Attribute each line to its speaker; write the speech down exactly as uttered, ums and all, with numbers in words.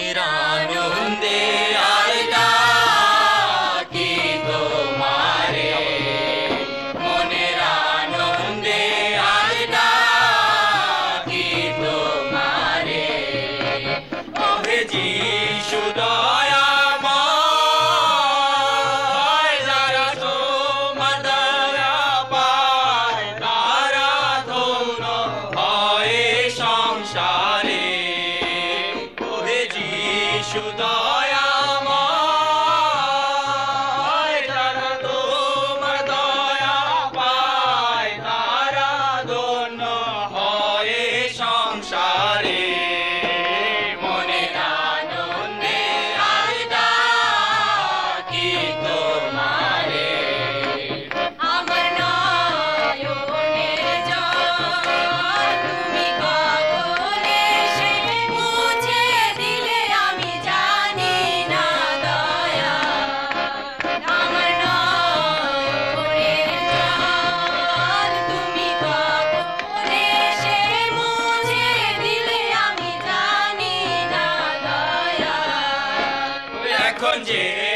Speaker 1: মনের আনন্দে আর ডাকি তোমারে, মনের আনন্দে আর ডাকি তোমারে। ওহে যিশু দয়াময়, যারা তোমার দয়া পায় তারা ধন্য হয় সংসারে। ওহে যিশু দয়াময়, যারা তোমার দয়া পায় তারা ধন্য হয় সংসারে। মনের আনন্দে আর ডাকি তোমারে,
Speaker 2: আমার নয়নের জল তুমি কখন এসে মুছে দিলে আমি জানি না দয়া। আমার নয়নের জল তুমি কখন এসে মুছে দিলে আমি জানি না দয়া।
Speaker 1: এখন যে